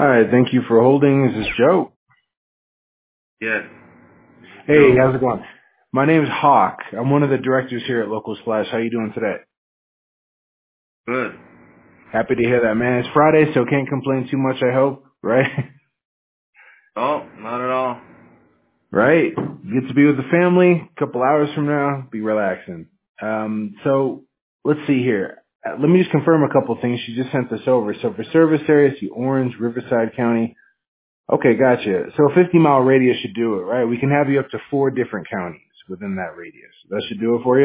Hi, thank you for holding. This is Joe. Yes. Hey, Joe. how's it going? My name is Hawk. I'm one of the directors here at Local Splash. How you doing today? Good. Happy to hear that, man. It's Friday, so can't complain too much, I hope, right? Oh, not at all. Right? Get to be with the family a couple hours from now, be relaxing. So let's see here. Let me just confirm a couple things. She just sent this over. So for service areas, see Orange, Riverside County. Okay, gotcha. So a 50-mile radius should do it, right? We can have you up to 4 different counties within that radius. That should do it for you?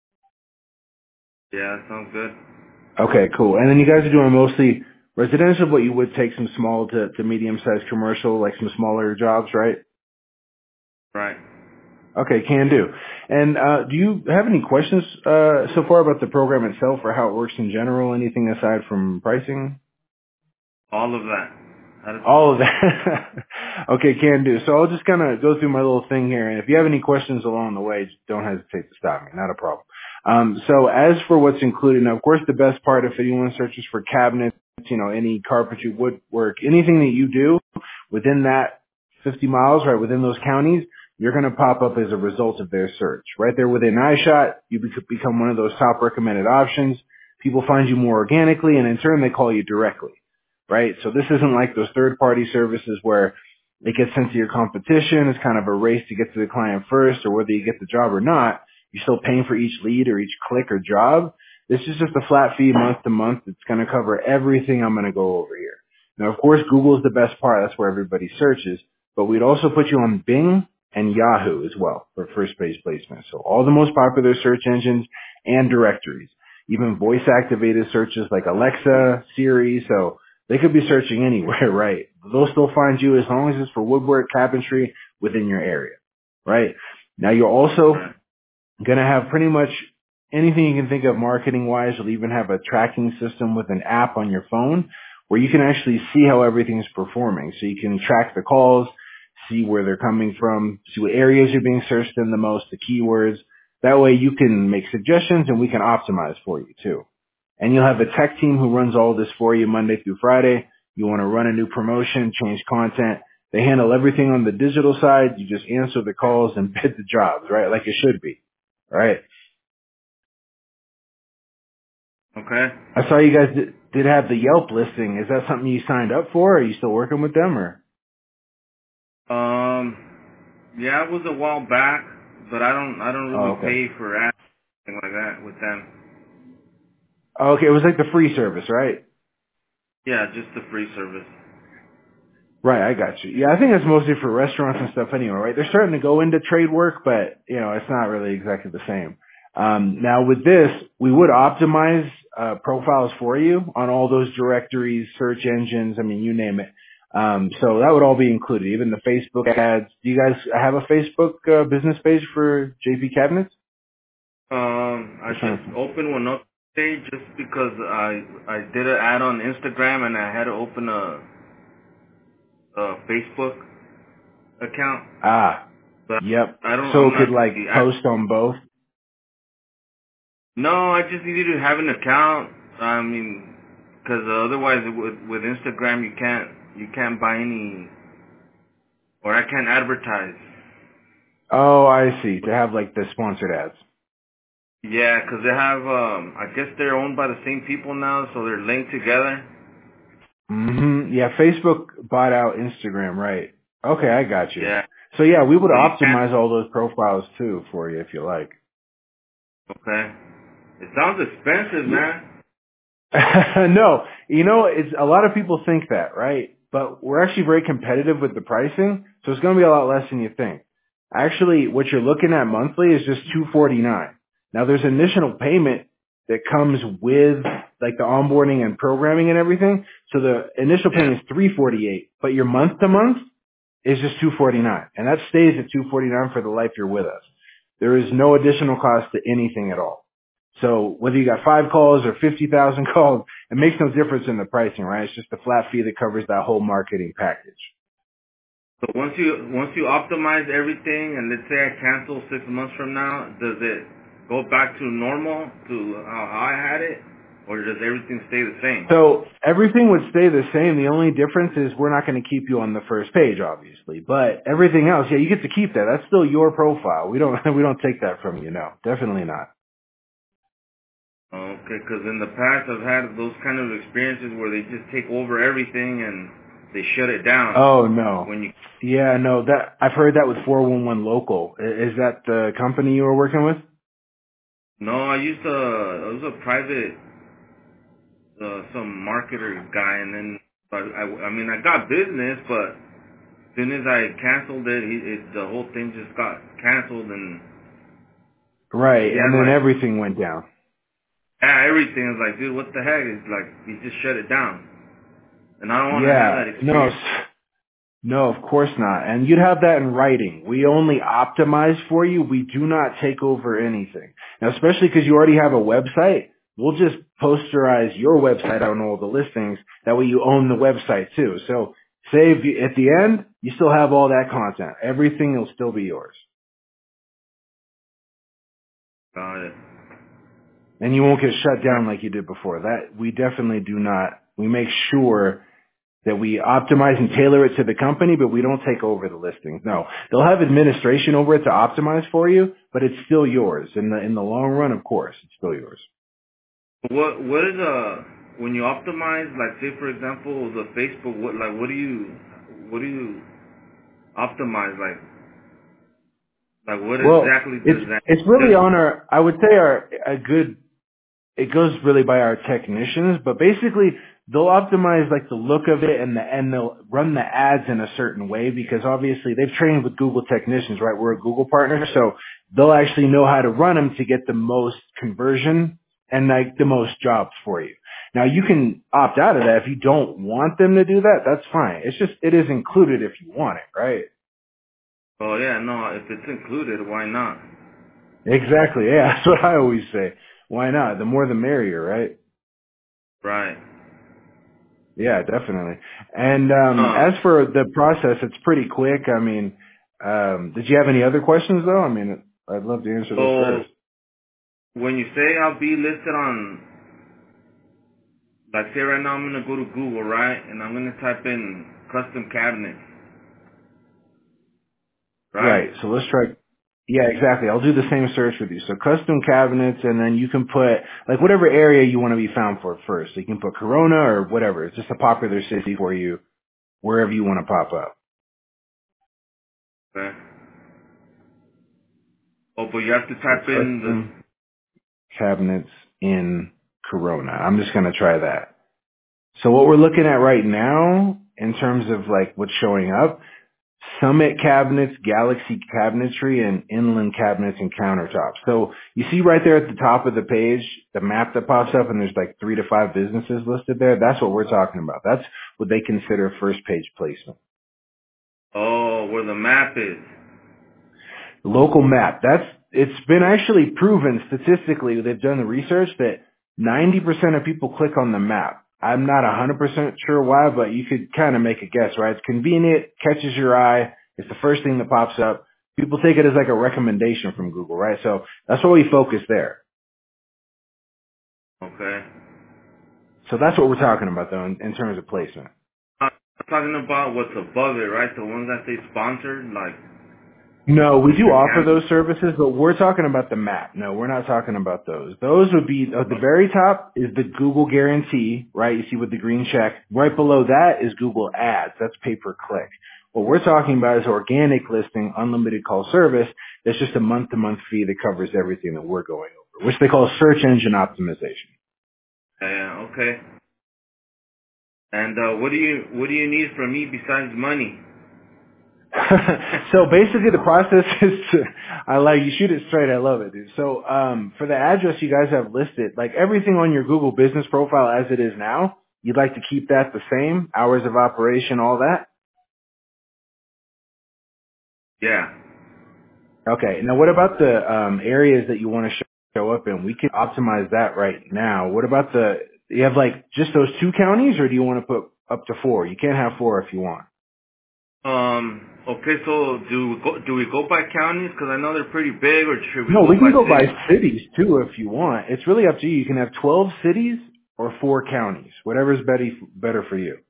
Yeah, that sounds good. Okay, cool. And then you guys are doing mostly residential, but you would take some small to medium-sized commercial, like some smaller jobs, right? Right. Okay, can do. And do you have any questions so far about the program itself or how it works in general? Anything aside from pricing? All of that. All of that. Okay, can do. So I'll just kind of go through my little thing here, and if you have any questions along the way, just don't hesitate to stop me. Not a problem. So as for what's included, now of course the best part, if anyone searches for cabinets, any carpentry, woodwork, anything that you do within that 50 miles, right, within those counties, you're going to pop up as a result of their search. Right there within eyeshot, you become one of those top recommended options. People find you more organically, and in turn, they call you directly. Right? So this isn't like those third-party services where it gets sent to your competition. It's kind of a race to get to the client first, or whether you get the job or not. You're still paying for each lead or each click or job. This is just a flat fee month to month. It's going to cover everything I'm going to go over here. Now, of course, Google is the best part. That's where everybody searches. But we'd also put you on Bing and Yahoo as well for first page placement. So all the most popular search engines and directories, even voice activated searches like Alexa, Siri. So they could be searching anywhere, right? They'll still find you as long as it's for woodwork, carpentry within your area, right? Now you're also Right. going to have pretty much anything you can think of marketing wise. You'll even have a tracking system with an app on your phone where you can actually see how everything's performing. So you can track the calls, see where they're coming from, see what areas are being searched in the most, the keywords. That way you can make suggestions and we can optimize for you too. And you'll have a tech team who runs all this for you Monday through Friday. You want to run a new promotion, change content. They handle everything on the digital side. You just answer the calls and bid the jobs, right? Like it should be, right? Okay. I saw you guys did have the Yelp listing. Is that something you signed up for? Are you still working with them or? Um, yeah, it was a while back, but I don't Oh, really okay. pay for ads, anything like that with them. Oh, okay. It was like the free service, right? Yeah, just the free service. Right, I got you. Yeah, I think that's mostly for restaurants and stuff anyway, right? They're starting to go into trade work, but, it's not really exactly the same. Now with this, we would optimize profiles for you on all those directories, search engines, I mean, you name it. So that would all be included, even the Facebook ads. Do you guys have a Facebook business page for JP Cabinets? I Just trying just to- opened one up today just because I did an ad on Instagram and I had to open a Facebook account, but Yep. So I'm it could not like really post on both? No, I just needed to have an account. I mean, because otherwise with Instagram you can't buy any, or I can't advertise. Oh, I see. To have like the sponsored ads. Yeah, because they have I guess they're owned by the same people now, so they're linked together. Yeah, Facebook bought out Instagram, right? Okay, I got you. Yeah, So yeah, we would so you can't. optimize all those profiles too for you if you like. Okay, it sounds expensive, man. No, it's a lot of people think that, right? But we're actually very competitive with the pricing, so it's going to be a lot less than you think. Actually, what you're looking at monthly is just $249. Now, there's initial payment that comes with like the onboarding and programming and everything. So the initial Yeah. payment is $348, but your month to month is just $249, and that stays at $249 for the life you're with us. There is no additional cost to anything at all. So whether you got 5 calls or 50,000 calls, it makes no difference in the pricing, right? It's just a flat fee that covers that whole marketing package. So once you optimize everything, and let's say I cancel 6 months from now, does it go back to normal to how I had it, or does everything stay the same? So everything would stay the same. The only difference is we're not going to keep you on the first page, obviously. But everything else, yeah, you get to keep that. That's still your profile. We don't we don't take that from you. No, definitely not. Okay, because in the past I've had those kind of experiences where they just take over everything and they shut it down. Oh no. When you Yeah, no. That I've heard that with 411 Local. Is that the company you were working with? no, I was a private some marketer guy, and then but I mean I got business, but as soon as I canceled it, the whole thing just got canceled, and Right, he and had then like everything went down. everything. I was like, dude, what the heck? It's like he just shut it down, and I don't want to have Yeah, that no, experience. no, of course not. And you'd have that in writing. We only optimize for you. We do not take over anything. Now, especially because you already have a website, we'll just posterize your website on all the listings. That way you own the website too. So say if you, at the end, you still have all that content. Everything will still be yours. Got it. And you won't get shut down like you did before. That we definitely do not. We make sure that we optimize and tailor it to the company, but we don't take over the listings. No, they'll have administration over it to optimize for you, but it's still yours. In the long run, of course, it's still yours. What is when you optimize, like say for example the Facebook, what do you optimize, like what Well, exactly does that it's really do? on our. I would say our a good it goes really by our technicians, but basically they'll optimize like the look of it and they'll run the ads in a certain way because obviously they've trained with Google technicians, right? We're a Google partner, so they'll actually know how to run them to get the most conversion and like the most jobs for you. Now you can opt out of that if you don't want them to do that. That's fine. It's just it is included if you want it, right? Oh yeah, no, if it's included, why not? Exactly. Yeah, that's what I always say. Why not? The more the merrier, right? Right. Yeah, definitely. And Uh, as for the process, it's pretty quick. I mean, did you have any other questions though? I mean, I'd love to answer those so first. when you say I'll be listed on, like say right now I'm gonna go to Google, right, and I'm gonna type in custom cabinets, right? Right. So let's try. Yeah, exactly. I'll do the same search with you. So custom cabinets, and then you can put like whatever area you want to be found for first. So you can put Corona or whatever. It's just a popular city for you, wherever you want to pop up. Okay. Oh, but you have to So type in custom cabinets in Corona. I'm just gonna try that. So what we're looking at right now in terms of like what's showing up, Summit cabinets, Galaxy cabinetry, and Inland cabinets and countertops. So you see right there at the top of the page, the map that pops up and there's like 3 to 5 businesses listed there. That's what we're talking about. That's what they consider first page placement. where the map is. Local map. It's been actually proven statistically, they've done the research that 90% of people click on the map. I'm not 100% sure why, but you could kind of make a guess, right? It's convenient, catches your eye, it's the first thing that pops up. People take it as like a recommendation from Google, right? So that's why we focus there. Okay. So that's what we're talking about though in terms of placement. I'm talking about what's above it, right? The ones that say sponsored, like No, we do Mr. offer Cam. those services, but we're talking about the map. No, we're not talking about those. Those would be, at the very top is the Google guarantee, right? You see with the green check. Right below that is Google Ads. That's pay per click. What we're talking about is organic listing, unlimited call service. That's just a month-to-month fee that covers everything that we're going over, which they call search engine optimization. Yeah, okay. And what do you need from me besides money? So basically the process is to, you shoot it straight. I love it, dude. So, for the address you guys have listed, like everything on your Google business profile as it is now, you'd like to keep that the same, hours of operation, all that? Yeah. Okay. Now what about the, areas that you want to show up in? We can optimize that right now. What about you have like just those 2 counties or do you want to put up to 4? You can't have 4 if you want. Okay, so do we go by counties? Because I know they're pretty big, or should we No, go we can by go by cities? cities too if you want. It's really up to you. You can have 12 cities or 4 counties? Whatever's better for you.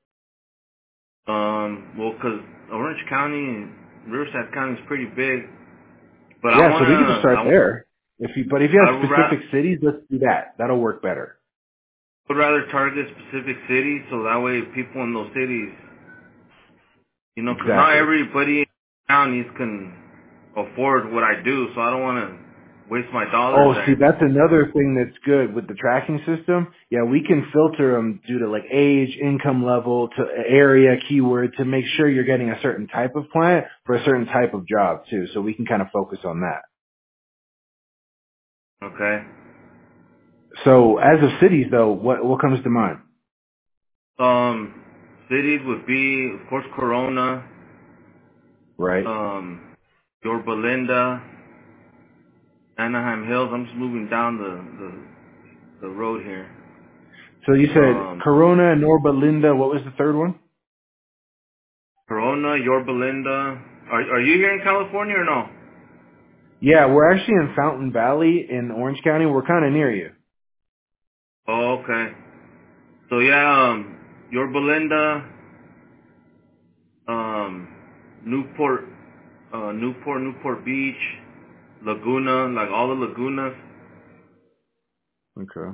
Well, 'cause Orange County and Riverside County is pretty big, but Yeah, so we can just start there. If you I have would specific cities, let's do that. That'll work better. rather target specific cities, so that way people in those cities, you know, 'cause not Exactly. everybody in counties can afford what I do, so I don't want to waste my dollars Oh, see, there. that's another thing that's good with the tracking system. Yeah, we can filter them due to like age, income level, to area, keyword, to make sure you're getting a certain type of client for a certain type of job too. So we can kind of focus on that. Okay. So as of cities though, what comes to mind? Cities would be, of course, Corona, Right. Yorba Linda, Anaheim Hills. I'm just moving down the road here. So you said Um, Corona, Norba, Linda. What was the third one? Corona, Yorba Linda. Are you here in California or no? Yeah, we're actually in Fountain Valley in Orange County. We're kind of near you. Oh, okay. So yeah, Yorba Linda, um, Newport, Newport Beach, Laguna, like all the lagunas. Okay.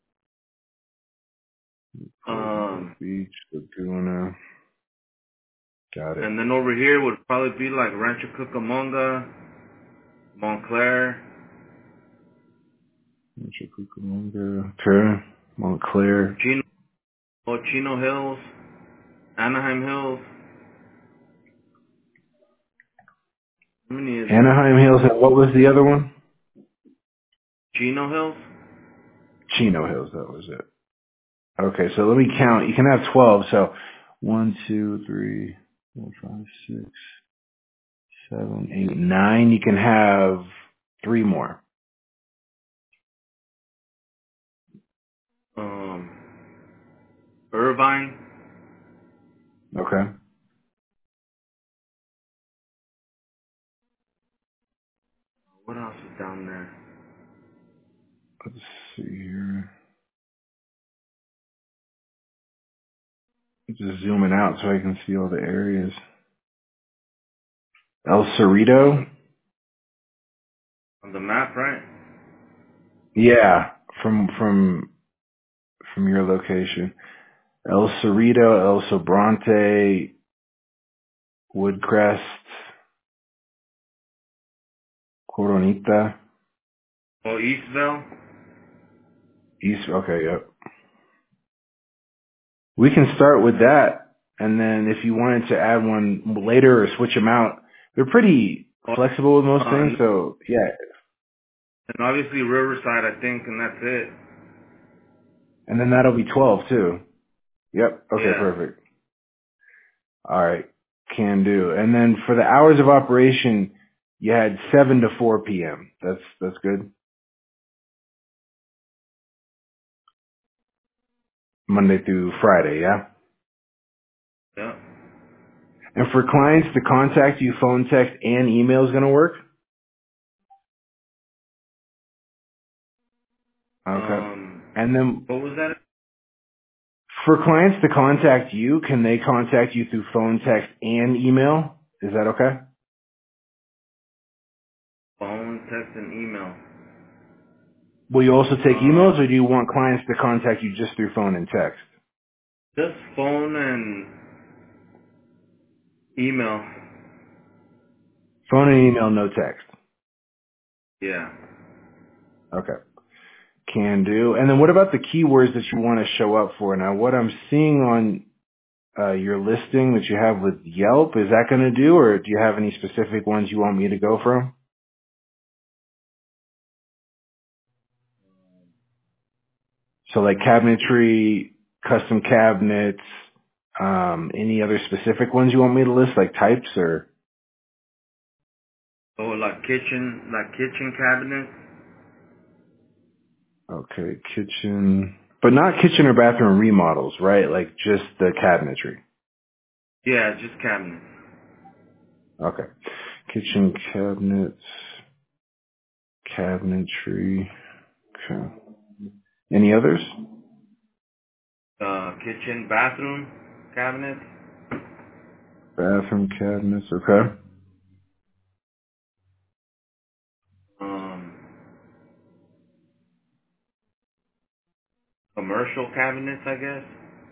Newport Um, Beach, Laguna. Got it. and then over here would probably be like Rancho Cucamonga, Montclair, Cucamonga. Okay. Montclair. Chino Hills, Anaheim Hills. How many is it? Anaheim Hills. And what was the other one? Chino Hills? Chino Hills. That was it. Okay, so let me count. You can have 12. So 1, 2, 3, 4, 5, 6, 7, 8, 9. You can have 3 more. Um, Irvine. Okay. What else is down there? Let's see here. Just zooming out so I can see all the areas. El Cerrito. On the map, right? Yeah, from your location. El Cerrito, El Sobrante, Woodcrest, Coronita, Oh, Eastville. East. Okay, yep. We can start with that, and then if you wanted to add one later or switch them out, they're pretty Oh, flexible with most things. and So yeah, obviously Riverside, I think, and that's it. and then that'll be 12 too. Yep. Okay, Yeah. perfect. All right, can do. And then for the hours of operation, you had 7 to 4 p.m. That's good. Monday through Friday, yeah. Yeah. And for clients to contact you, phone, text, and email is going to work? Okay. And then What was that? for clients to contact you, can they contact you through phone, text, and email? Is that okay? Phone, text, and email. Will you also take emails, Um, or do you want clients to contact you just through phone and text? just phone and email. Phone and email, no text. Yeah. Okay. Can do. And then what about the keywords that you want to show up for? Now, what I'm seeing on your listing that you have with Yelp, is that going to do, or do you have any specific ones you want me to go from? So like cabinetry, custom cabinets, any other specific ones you want me to list, like types or? Oh, like kitchen cabinets. Okay, kitchen, but not kitchen or bathroom remodels, right? Like just the cabinetry. Yeah, just cabinets. Okay. Kitchen cabinets, cabinetry. Okay. Any others? kitchen, bathroom cabinets. Bathroom cabinets, okay. Um, commercial cabinets, I guess.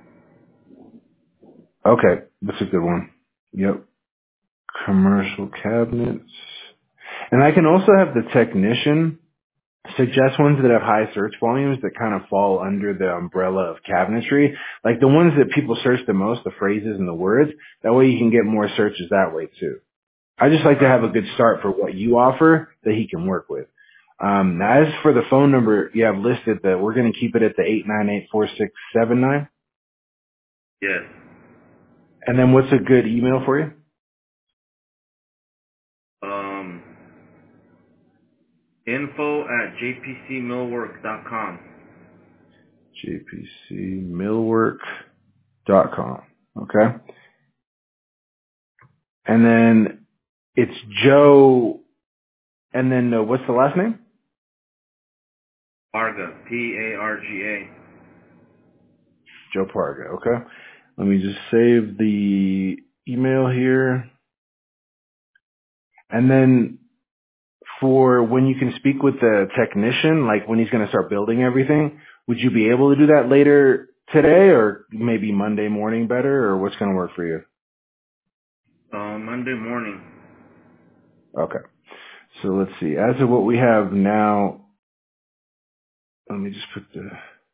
Okay, that's a good one. Yep. Commercial cabinets. And I can also have the technician suggest ones that have high search volumes that kind of fall under the umbrella of cabinetry. Like the ones that people search the most, the phrases and the words. That way you can get more searches that way too. I just like to have a good start for what you offer that he can work with. Now as for the phone number you have listed, that we're going to keep it at the 898-4679. Yes. And then what's a good email for you? Um, info@jpcmillwork.com. jpcmillwork.com. Okay. And then it's Joe, and then what's the last name? Parga, Parga. Joe Parga. Okay. Let me just save the email here. And then for when you can speak with the technician, like when he's going to start building everything, would you be able to do that later today or maybe Monday morning better, or what's going to work for you? Monday morning. Okay. So let's see. As of what we have now, let me just put the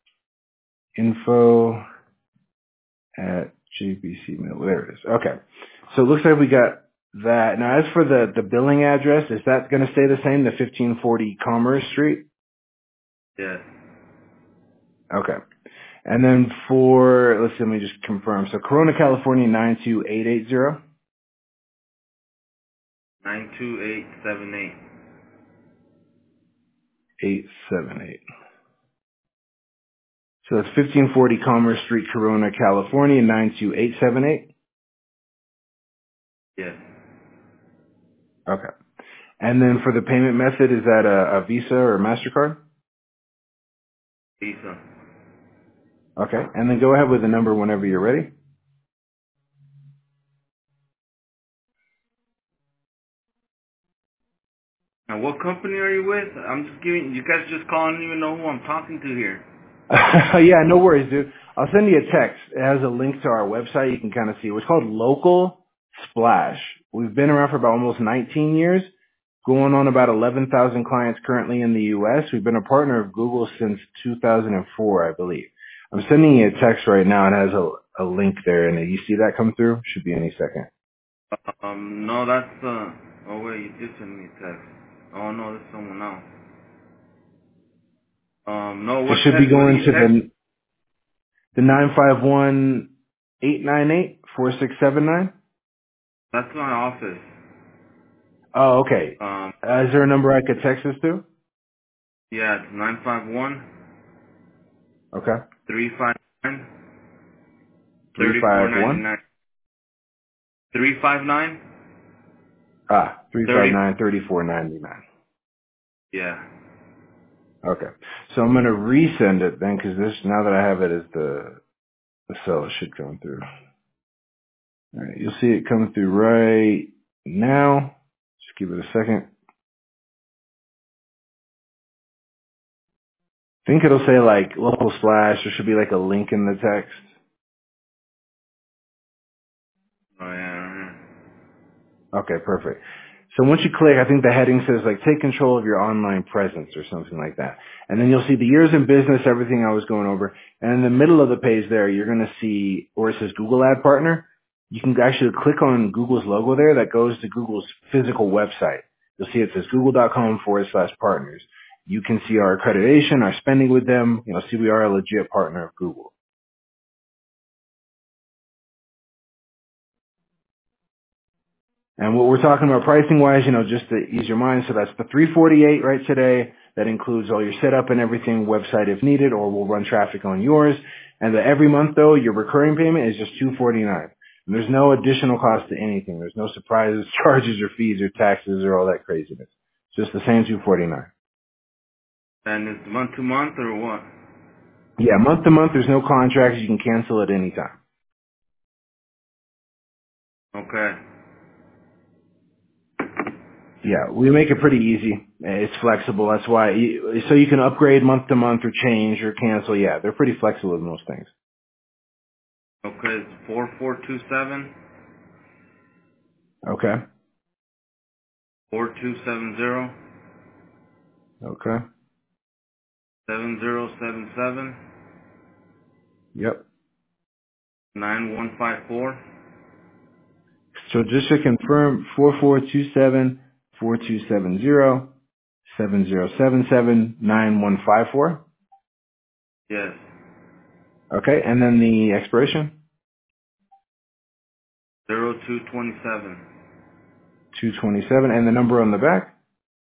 info at JBC Mill. There it is. Okay. So it looks like we got that. Now, as for the billing address, is that going to stay the same, the 1540 Commerce Street? Yes. Okay. And then for, let's see, let me just confirm. So Corona, California, 92880. 92878. 878. So that's 1540 Commerce Street, Corona, California, 92878. Yes. Okay. And then for the payment method, is that a Visa or a MasterCard? Visa. Okay. And then go ahead with the number whenever you're ready. Now, what company are you with? I'm just giving. You guys just calling. I don't even know who I'm talking to here. Yeah, no worries, dude. I'll send you a text. It has a link to our website. You can kind of see. It's called Local Splash. We've been around for about almost 19 years, going on about 11,000 clients currently in the U.S. We've been a partner of Google since 2004, I believe. I'm sending you a text right now. It has a link there, and you see that come through? Should be any second. No, that's Oh wait, you did send me a text. Oh no, this is someone else. No, It what should be text? What do going you to text? the 951-898-4679. That's my office. Oh, okay. Um, Is there a number I could text this to? yeah, it's 951 Okay. 359 351. 359 30. 359-3499. Yeah. Okay. So I'm going to resend it then, because this, now that I have it as the cell, it should come through. All right. You'll see it coming through right now. Just give it a second. I think it'll say like local splash. There should be like a link in the text. Oh yeah. Okay, perfect. So once you click, I think the heading says like take control of your online presence or something like that. And then you'll see the years in business, everything I was going over. And in the middle of the page there, you're going to see where it says Google Ad Partner. You can actually click on Google's logo there that goes to Google's physical website. You'll see it says google.com/partners. You can see our accreditation, our spending with them. See we are a legit partner of Google. And what we're talking about pricing wise, just to ease your mind. So that's the 348 right today. That includes all your setup and everything, website if needed, or we'll run traffic on yours. And the every month though, your recurring payment is just 249. And there's no additional cost to anything. There's no surprises, charges, or fees, or taxes, or all that craziness. It's just the same 249. And it's month to month or what? Yeah, month to month. There's no contracts. You can cancel at any time. Okay. Yeah, we make it pretty easy. It's flexible. That's why. So you can upgrade month to month or change or cancel. Yeah, they're pretty flexible with most things. Okay, it's 4427 Okay. 4270 Okay. 7077 Yep. 9154. So just to confirm, 4427-4270-7077-9154. Yes. Okay, and then the expiration, 0227. 227, and the number on the back,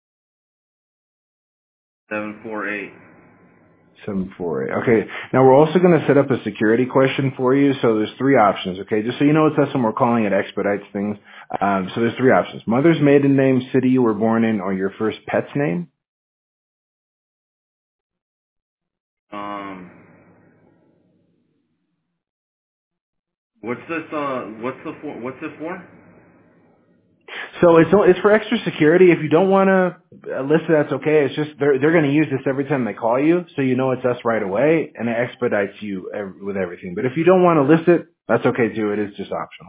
748. 748. Okay, now we're also going to set up a security question for you. So there's three options, okay? Just so you know, it's us when we're calling it expedites things. So there's three options. Mother's maiden name, city you were born in, or your first pet's name. Um, what's this, what's it for? So it's for extra security. If you don't want to list it, that's okay. It's just they're going to use this every time they call you, so you know it's us right away, and it expedites you with everything. But if you don't want to list it, that's okay too. It is just optional.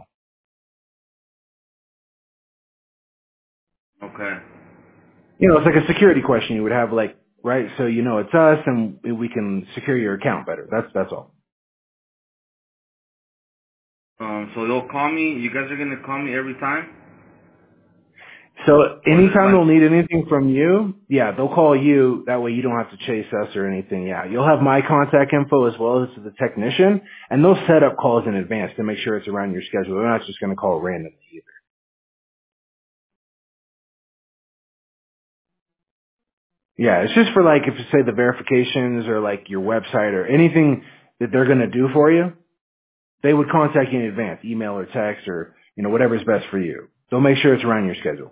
Okay. You know, it's like a security question you would have, like, right? So you know it's us, and we can secure your account better. That's all. So they'll call me, you guys are gonna call me every time? So Or is it anytime like, they'll need anything from you, yeah, they'll call you. That way you don't have to chase us or anything. Yeah, you'll have my contact info as well as the technician, and they'll set up calls in advance to make sure it's around your schedule. They're not just going to call randomly either. Yeah, it's just for like if you say the verifications or like your website or anything that they're going to do for you, they would contact you in advance, email or text or whatever's best for you. They'll make sure it's around your schedule.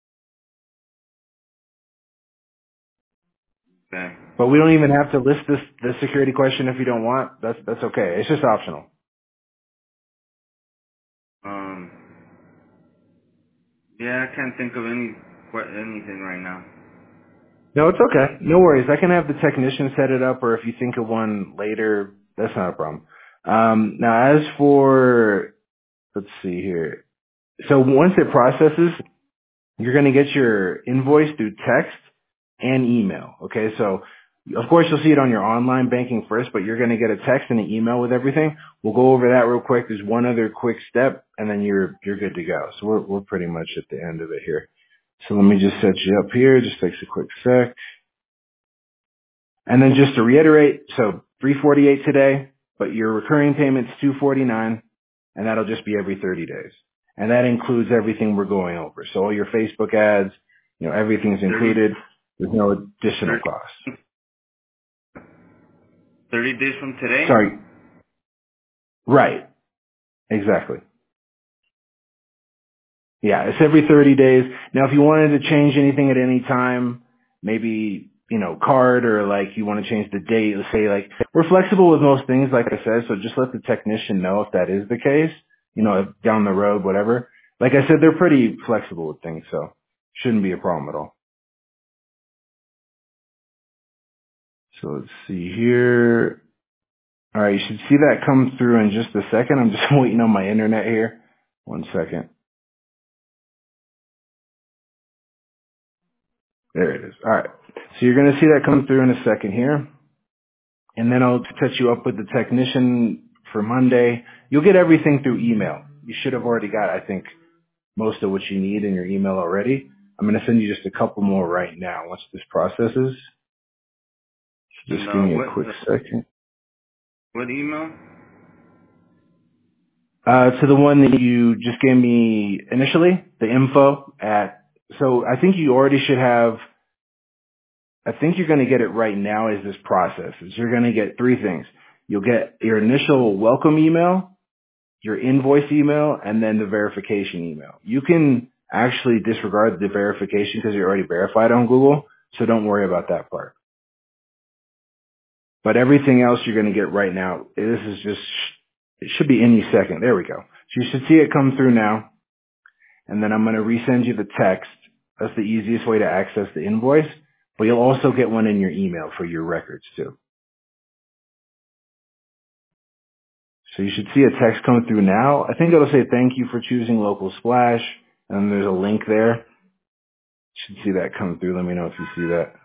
okay. But we don't even have to list the security question if you don't want. That's okay. It's just optional. Um, yeah, I can't think of anything right now. No, it's okay. No worries. I can have the technician set it up, or if you think of one later, that's not a problem. Now, as for, let's see here. So once it processes, you're going to get your invoice through text and email. Okay, so of course you'll see it on your online banking first, but you're going to get a text and an email with everything. We'll go over that real quick. There's one other quick step, and then you're good to go. So we're pretty much at the end of it here. So let me just set you up here. Just takes a quick sec. And then just to reiterate, so 348 today, but your recurring payment's 249, and that'll just be every 30 days. And that includes everything we're going over. So all your Facebook ads, everything's 30, included. There's no additional 30, cost. 30 days from today? Sorry. Right. Exactly. Yeah, it's every 30 days. Now, if you wanted to change anything at any time, maybe, card or like you want to change the date, let's say like, we're flexible with most things, like I said, so just let the technician know if that is the case, down the road, whatever. Like I said, they're pretty flexible with things, so shouldn't be a problem at all. So let's see here. All right, you should see that come through in just a second. I'm just waiting on my internet here. One second. There it is. All right. So you're going to see that come through in a second here. And then I'll set you up with the technician for Monday. You'll get everything through email. You should have already got, I think, most of what you need in your email already. I'm going to send you just a couple more right now once this processes. Just give And, me a quick second. what email? To the one that you just gave me initially, the info at, so I think you already should have, I think you're going to get it right now as this processes. You're going to get three things. You'll get your initial welcome email, your invoice email, and then the verification email. You can actually disregard the verification because you're already verified on Google, so don't worry about that part. But everything else you're going to get right now, this is just, it should be any second. There we go. So you should see it come through now. And then I'm going to resend you the text. That's the easiest way to access the invoice. But you'll also get one in your email for your records too. So you should see a text come through now. I think it'll say thank you for choosing Local Splash. And there's a link there. You should see that come through. Let me know if you see that.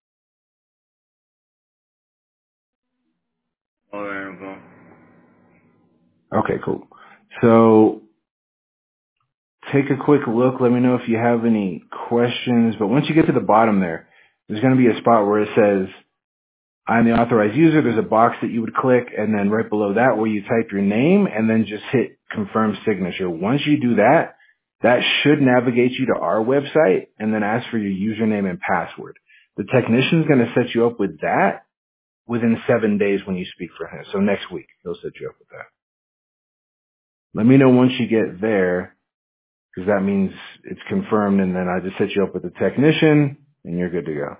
Oh, there we go. Okay, cool. So take a quick look. Let me know if you have any questions. But once you get to the bottom there, there's going to be a spot where it says, I'm the authorized user. There's a box that you would click, and then right below that where you type your name and then just hit confirm signature. Once you do that, that should navigate you to our website and then ask for your username and password. The technician's going to set you up with that within 7 days when you speak for him. So next week, he'll set you up with that. Let me know once you get there, because that means it's confirmed, and then I just set you up with the technician, and you're good to go.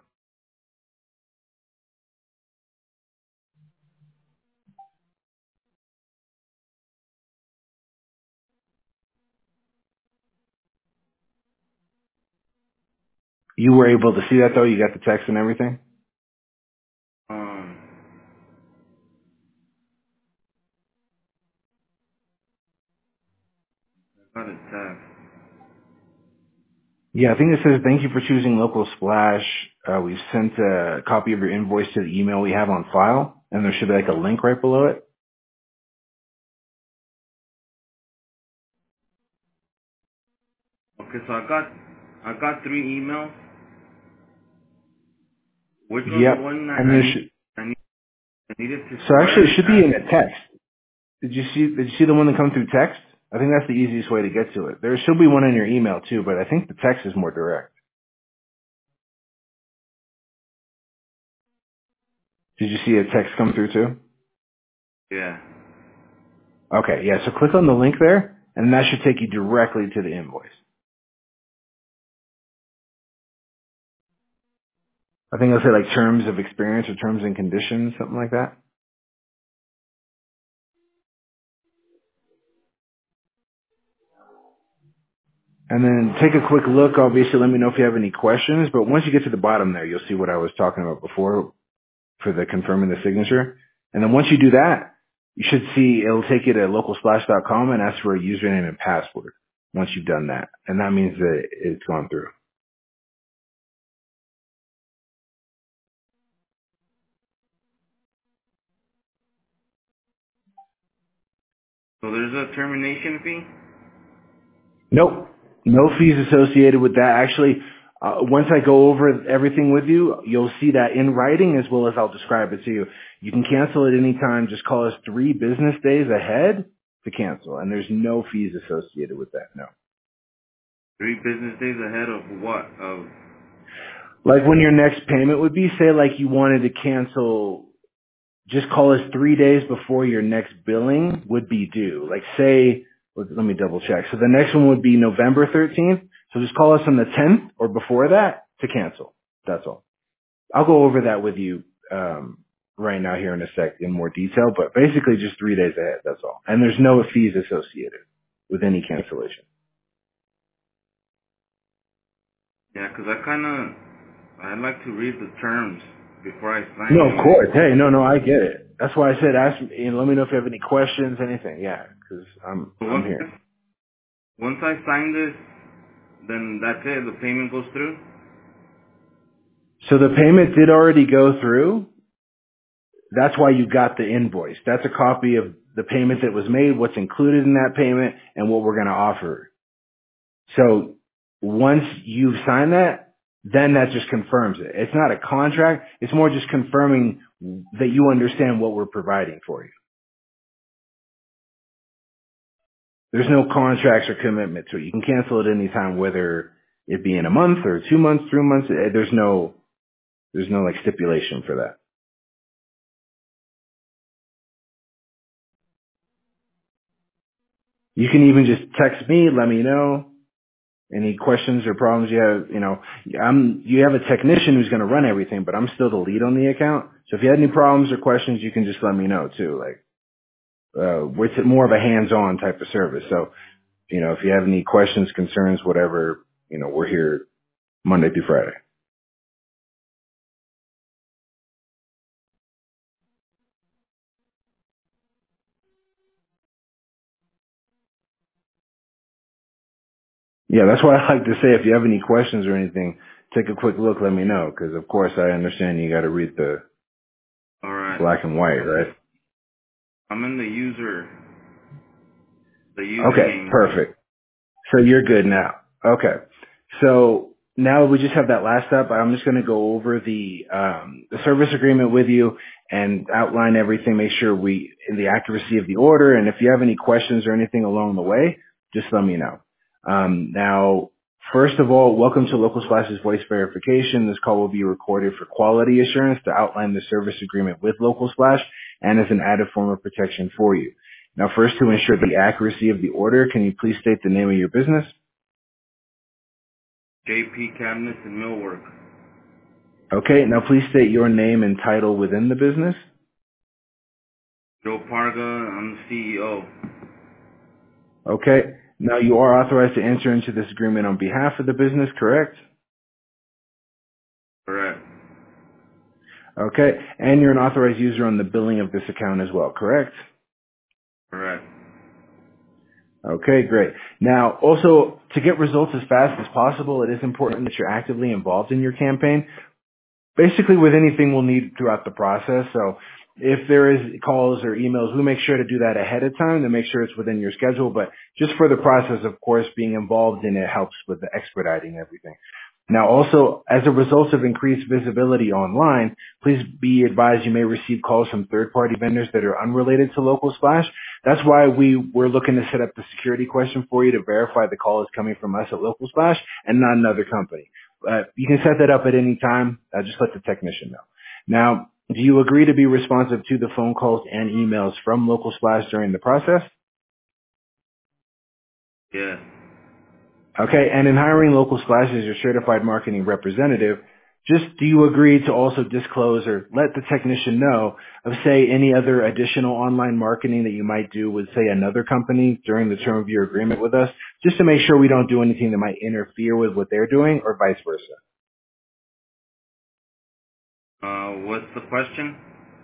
You were able to see that, though? You got the text and everything? Um, got a text. Yeah, I think it says, thank you for choosing Local Splash. We've sent a copy of your invoice to the email we have on file, and there should be like a link right below it. Okay, so I got 3 emails. Which one's the Yep. one And there should, I needed to so actually it swear should be at? in a text. Did you see the one that come through text? I think that's the easiest way to get to it. There should be one in your email too, but I think the text is more direct. Did you see a text come through too? Yeah. Okay, yeah, so click on the link there, and that should take you directly to the invoice. I think it'll say like terms of experience or terms and conditions, something like that. And then take a quick look. Obviously, let me know if you have any questions. But once you get to the bottom there, you'll see what I was talking about before for the confirming the signature. And then once you do that, you should see it'll take you to localsplash.com and ask for a username and password once you've done that. And that means that it's gone through. So there's a termination fee? Nope. No fees associated with that. Actually, once I go over everything with you, you'll see that in writing as well as I'll describe it to you. You can cancel at any time. Just call us 3 business days ahead to cancel. And there's no fees associated with that, no. 3 business days ahead of what? Of Like when your next payment would be, say like you wanted to cancel, just call us 3 days before your next billing would be due. Like say, let me double check. So the next one would be November 13th. So just call us on the 10th or before that to cancel. That's all. I'll go over that with you right now here in a sec in more detail, but basically just 3 days ahead. That's all. And there's no fees associated with any cancellation. yeah, because I like to read the terms before I sign No, of course. anything. Hey, no, I get it. That's why I said ask me and let me know if you have any questions, anything. Yeah, because So I'm here. once I sign this, then that's it. The payment goes through. So the payment did already go through. That's why you got the invoice. That's a copy of the payment that was made, what's included in that payment, and what we're going to offer. So once you've signed that, then that just confirms it. It's not a contract. It's more just confirming that you understand what we're providing for you. There's no contracts or commitment to it. You can cancel at any time, whether it be in a month or 2 months, 3 months. There's no like stipulation for that. You can even just text me, let me know. Any questions or problems you have? You have a technician who's going to run everything, but I'm still the lead on the account. So if you had any problems or questions, you can just let me know too. We're more of a hands-on type of service. So, if you have any questions, concerns, whatever, we're here Monday through Friday. Yeah, that's why I like to say if you have any questions or anything, take a quick look, let me know. Because, of course, I understand you got to read the All right. black and white, right? I'm in the Okay, username. perfect. So you're good now. Okay. So now we just have that last step. I'm just going to go over the service agreement with you and outline everything, make sure in the accuracy of the order. And if you have any questions or anything along the way, just let me know. Now, first of all, welcome to Local Splash's voice verification. This call will be recorded for quality assurance to outline the service agreement with Local Splash and as an added form of protection for you. Now, first, to ensure the accuracy of the order, can you please state the name of your business? JP Cabinets and Millwork. Okay, now please state your name and title within the business. Joe Parga, I'm the CEO. Okay, now you are authorized to enter into this agreement on behalf of the business, correct? Correct. Okay, and you're an authorized user on the billing of this account as well, correct? Correct. Okay, great. Now, also, to get results as fast as possible, it is important that you're actively involved in your campaign. Basically with anything we'll need throughout the process. So if there is calls or emails, we make sure to do that ahead of time to make sure it's within your schedule. But just for the process, of course, being involved in it helps with the expediting everything. Now also, as a result of increased visibility online, please be advised you may receive calls from third-party vendors that are unrelated to Local Splash. That's why we were looking to set up the security question for you to verify the call is coming from us at Local Splash and not another company. You can set that up at any time. Just let the technician know. Now, do you agree to be responsive to the phone calls and emails from Local Splash during the process? Yes. Okay, and in hiring Local Splash as your certified marketing representative, just do you agree to also disclose or let the technician know of, say, any other additional online marketing that you might do with, say, another company during the term of your agreement with us, just to make sure we don't do anything that might interfere with what they're doing or vice versa? What's the question?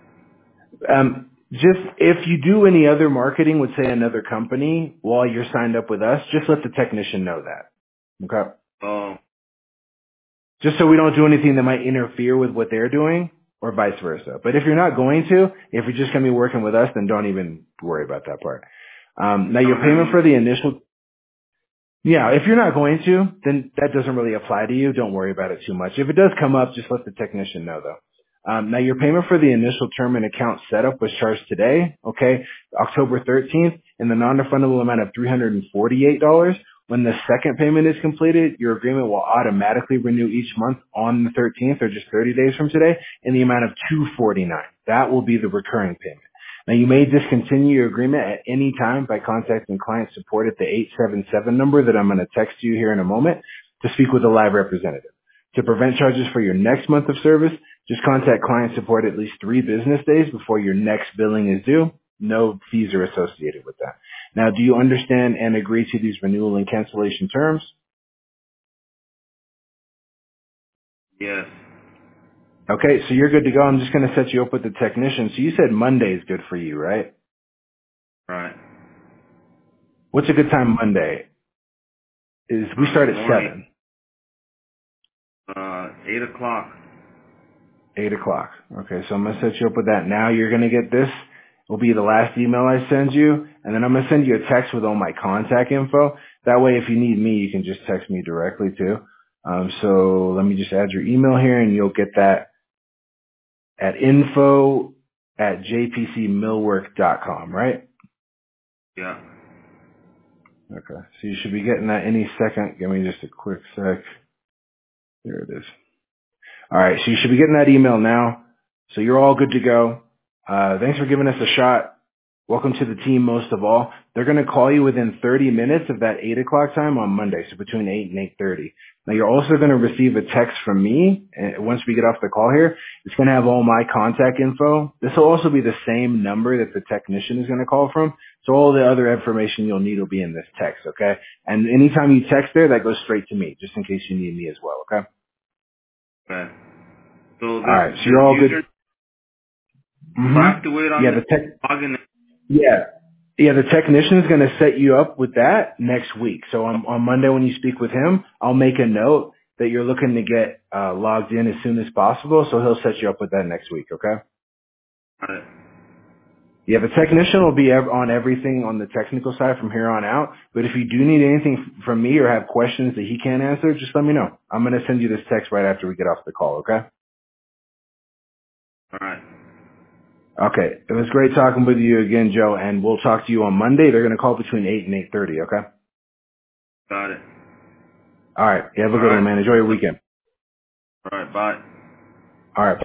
Just if you do any other marketing with, say, another company while you're signed up with us, just let the technician know that. Okay? Oh, Just so we don't do anything that might interfere with what they're doing or vice versa. But if you're not going to, if you're just going to be working with us, then don't even worry about that part. Now your payment for the initial, yeah, if you're not going to, then that doesn't really apply to you. Don't worry about it too much. If it does come up, just let the technician know though. Now your payment for the initial term and account setup was charged today, okay, October 13th, in the non-refundable amount of $348. When the second payment is completed, your agreement will automatically renew each month on the 13th or just 30 days from today in the amount of $249. That will be the recurring payment. Now you may discontinue your agreement at any time by contacting client support at the 877 number that I'm going to text you here in a moment to speak with a live representative. To prevent charges for your next month of service, just contact client support at least 3 business days before your next billing is due. No fees are associated with that. Now, do you understand and agree to these renewal and cancellation terms? yes. Okay, so you're good to go. I'm just going to set you up with the technician. So you said Monday is good for you, right? Right. What's a good time Monday? We start at Morning. 7. 8 o'clock. 8 o'clock. Okay, so I'm going to set you up with that. Now you're going to get this. Will be the last email I send you, and then I'm going to send you a text with all my contact info. That way, if you need me, you can just text me directly too. So let me just add your email here, and you'll get that at info@jpcmillwork.com, right? Yeah. Okay, so you should be getting that any second. Give me just a quick sec. There it is. All right, so you should be getting that email now. So you're all good to go. Thanks for giving us a shot. Welcome to the team most of all. They're going to call you within 30 minutes of that 8 o'clock time on Monday, so between 8 and 8:30. Now you're also going to receive a text from me once we get off the call here. It's going to have all my contact info. This will also be the same number that the technician is going to call from. So all the other information you'll need will be in this text, okay? And anytime you text there, that goes straight to me, just in case you need me as well, okay? Okay. So All right, so you're all good. So I have to wait on the tech. login. Yeah. Yeah, the technician is going to set you up with that next week. So on Monday when you speak with him, I'll make a note that you're looking to get logged in as soon as possible. So he'll set you up with that next week, okay? Got it. Yeah, the technician will be on everything on the technical side from here on out. But if you do need anything from me or have questions that he can't answer, just let me know. I'm going to send you this text right after we get off the call, okay? All right. Okay. It was great talking with you again, Joe, and we'll talk to you on Monday. They're going to call between 8 and 8:30, okay? Got it. All right. You have a All good one, right. man. Enjoy your weekend. All right. Bye. All right.